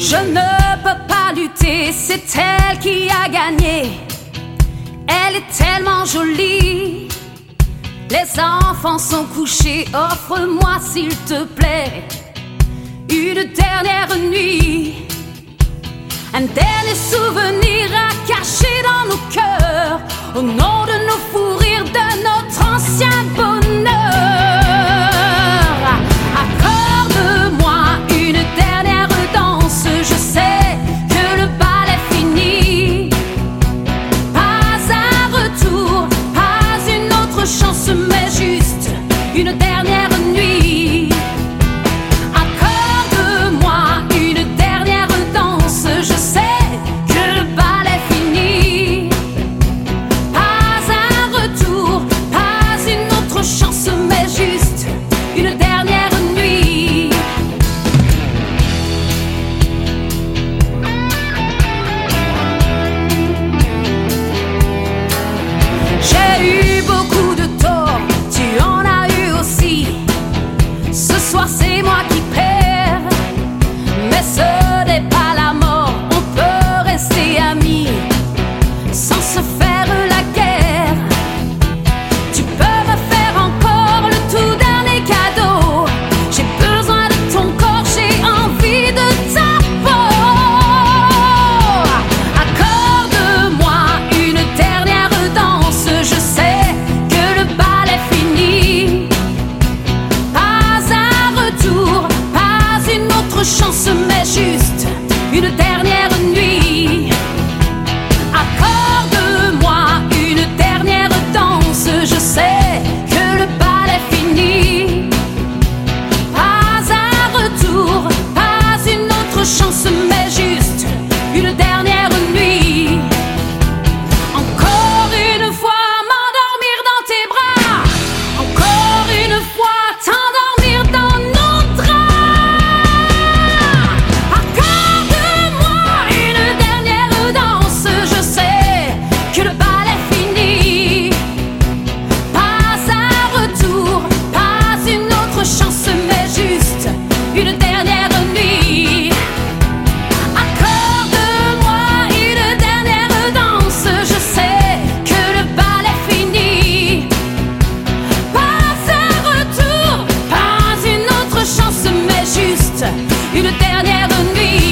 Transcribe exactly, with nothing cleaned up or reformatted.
Je ne peux pas lutter, c'est elle qui a gagné. Elle est tellement jolie. Les enfants sont couchés, offre-moi s'il te plaît une dernière nuit. Un dernier souvenir à cacher dans nos cœurs, au nom de nos fous rires, de notre ancien bonheur. Accorde-moi une dernière danse, je sais que le bal est fini. Pas un retour, pas une autre chance, mais juste une dernière nuit. Accorde-moi une dernière danse, je sais que le bal est fini. Pas un retour, pas une autre chance, mais juste une dernière nuit. J'ai eu beaucoup de tort, tu en as eu aussi. Ce soir c'est moi qui perds, mais ce n'est pas la mort. On peut rester amis sans se faire la guerre. Tu peux me faire encore le tout dernier cadeau. J'ai besoin de ton corps, j'ai envie de ta peau. Accorde-moi une dernière danse, je sais que le bal est fini. Pas un retour, pas une autre chance, mais juste une dernière nuit. Accorde-moi une dernière danse, je sais que le bal est fini. Pas un retour, pas une autre chance, mais juste une dernière nuit. Encore une fois m'endormir dans tes bras, encore une fois t'endormir dans nos draps. Accorde-moi une dernière danse, je sais que le bal est fini. Pas un retour, pas une autre chance, mais juste une dernière nuit. Accorde-moi une dernière danse, je sais que le bal est fini. Pas un retour, pas une autre chance, mais juste une dernière nuit.